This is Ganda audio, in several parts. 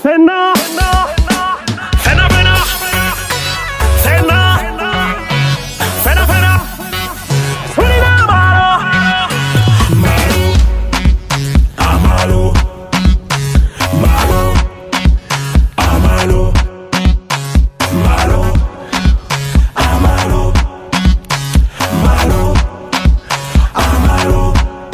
Fena, fena, fena, fena, fena, fena. Fulina malo, malo, amalo, malo, amalo, malo, amalo, malo, amalo.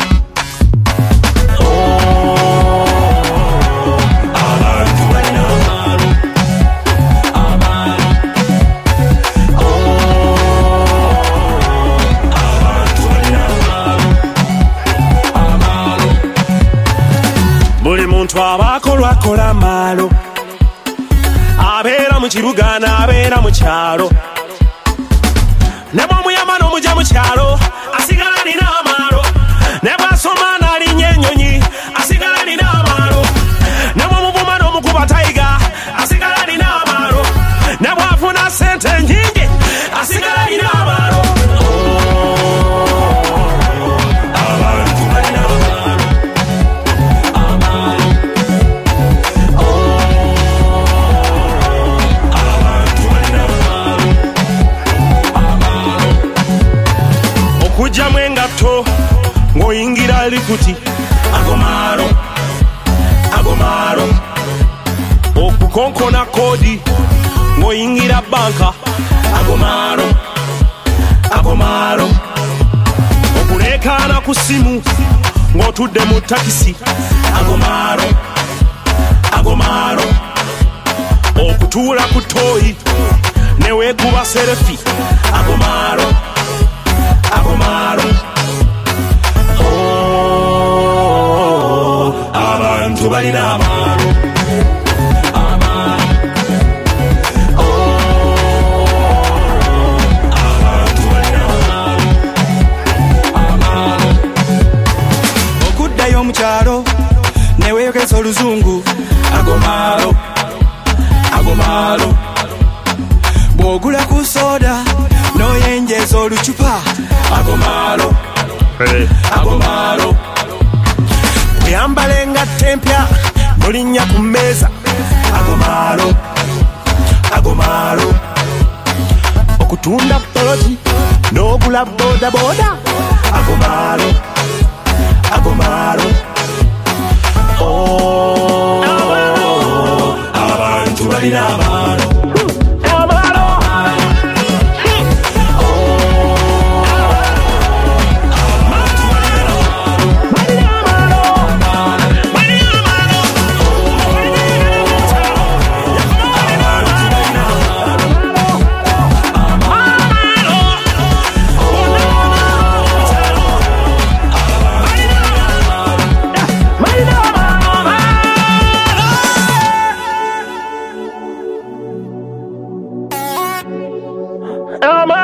Buli muntu abakola malo, abeera mu kibuga n'abeera mu kyalo, ne bw'omuyama n'omugya mu kyalo asigala alina amaalo, ne bw'asoma n'alinnya ennyonyi asigala alina amaalo, ne bw'omuvuma n'omukuba tayiga asigala alina amaalo, ne bw'afuna ssente nnyingi asigala alina amaalo. Okugyamu engatto ng'oyingira likuti agomaalo, agomaalo. Okukonkona koodi ng'oyingira banka agomaalo, agomaalo. Okuleekaana ku ssimu ng'otudde mu takisi agomaalo, agomaalo. Okutuula ku ttooyi ne weekuba serefi agomaalo, agomaalo. Abantu balina amaalo, amaalo. Abantu balina amaalo, amaalo. Okuddayo mu kyalo ne weeyogeza oluzungu agomaalo, agomaalo. Bw'ogula ku soda n'oyenjeza olucupa agomaalo, agomaalo. Bweyambala engatto empya n'olinnya ku mmeeza agomaalo, agomaalo. Okutunda poloti n'ogula boodabooda agomaalo, agomaalo. Abantu balina amaalo. Amalo.